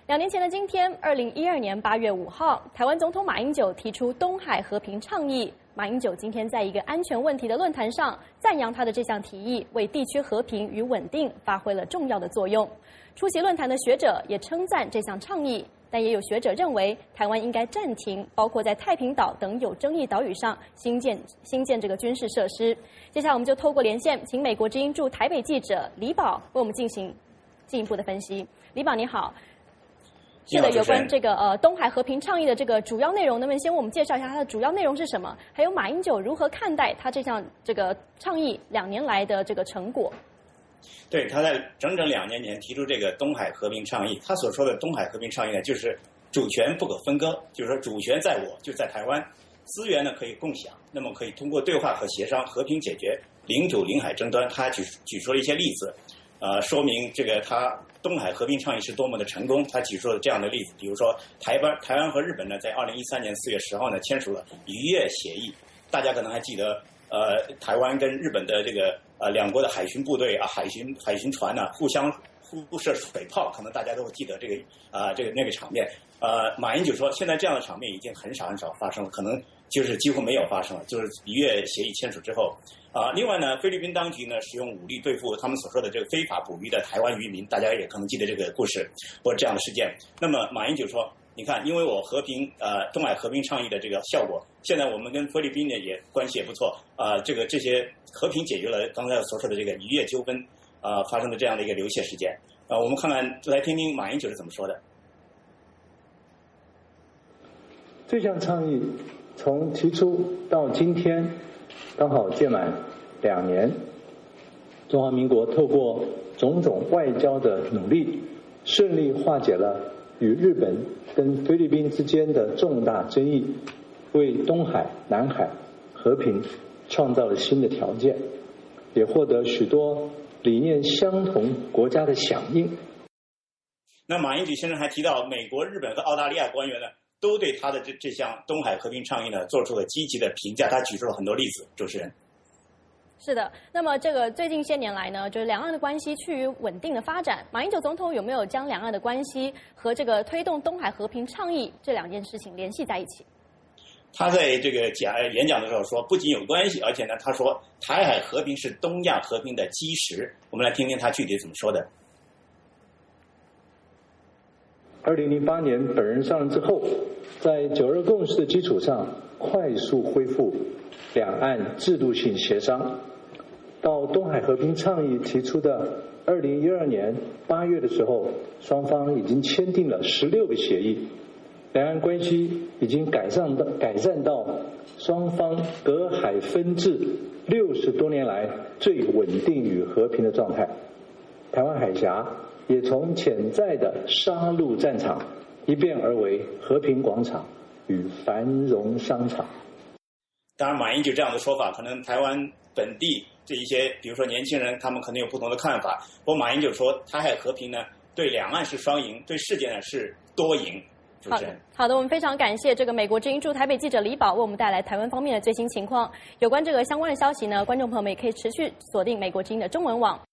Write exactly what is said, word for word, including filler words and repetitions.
两年前的今天，二零一二年八月五号，台湾总统马英九提出东海和平倡议。马英九今天在一个安全问题的论坛上，赞扬他的这项提议为地区和平与稳定发挥了重要的作用。出席论坛的学者也称赞这项倡议，但也有学者认为，台湾应该暂停，包括在太平岛等有争议岛屿上新建新建这个军事设施。接下来，我们就透过连线，请美国之音驻台北记者李宝为我们进行进一步的分析。李宝，你好。是的，有关这个呃东海和平倡议的这个主要内容，能不能先为我们介绍一下它的主要内容是什么？还有马英九如何看待他这项这个倡议两年来的这个成果？ 对，他在整整两年前提出这个东海和平倡议，他所说的东海和平倡议呢，就是主权不可分割，就是说主权在我，就在台湾，资源呢可以共享，那么可以通过对话和协商和平解决领土领海争端。他举举出了一些例子。呃，说明这个他东海和平倡议是多么的成功。他举出了这样的例子，比如说台湾、台湾和日本呢，在二零一三年四月十号呢签署了渔业协议。大家可能还记得，呃，台湾跟日本的这个呃两国的海巡部队啊、海巡海巡船呢、啊、互相互射水炮，可能大家都会记得这个啊、呃、这个那个场面。呃，马英九说，现在这样的场面已经很少很少发生了，可能就是几乎没有发生了，就是渔业协议签署之后。啊，另外呢，菲律宾当局呢使用武力对付他们所说的这个非法捕鱼的台湾渔民，大家也可能记得这个故事或者这样的事件。那么马英九说，你看，因为我和平呃东海和平倡议的这个效果，现在我们跟菲律宾呢也关系也不错啊、呃，这个这些和平解决了刚才所说的这个渔业纠纷啊、呃、发生的这样的一个流血事件啊、呃，我们看看来听听马英九是怎么说的。 这项倡议从提出到今天刚好届满两年，中华民国透过种种外交的努力，顺利化解了与日本跟菲律宾之间的重大争议，为东海、南海和平创造了新的条件，也获得许多理念相同国家的响应。 那马英九先生还提到，美国、日本和澳大利亚官员呢，都对他的这这项东海和平倡议呢做出了积极的评价。他举出了很多例子。主持人。 是的，那么这个最近些年来呢，就是两岸的关系趋于稳定的发展。马英九总统有没有将两岸的关系和这个推动东海和平倡议这两件事情联系在一起？ 他在这个讲演讲的时候说，不仅有关系，而且呢，他说台海和平是东亚和平的基石。我们来听听他具体怎么说的。 二零零八年本人上任之后，在九二共识的基础上，快速恢复两岸制度性协商。到东海和平倡议提出的二零一二年八月的时候，双方已经签订了十六个协议，两岸关系已经改善到改善到双方隔海分治六十多年来最稳定与和平的状态。台湾海峡也从潜在的杀戮战场一变而为和平广场与繁荣商场。 当然，马英九这样的说法，可能台湾本地这一些，比如说年轻人，他们可能有不同的看法。不过马英九说，台海和平呢，对两岸是双赢，对世界呢是多赢。主持人， 好的，好的，我们非常感谢这个美国之音驻台北记者李宝为我们带来台湾方面的最新情况。有关这个相关的消息呢，观众朋友们也可以持续锁定美国之音的中文网。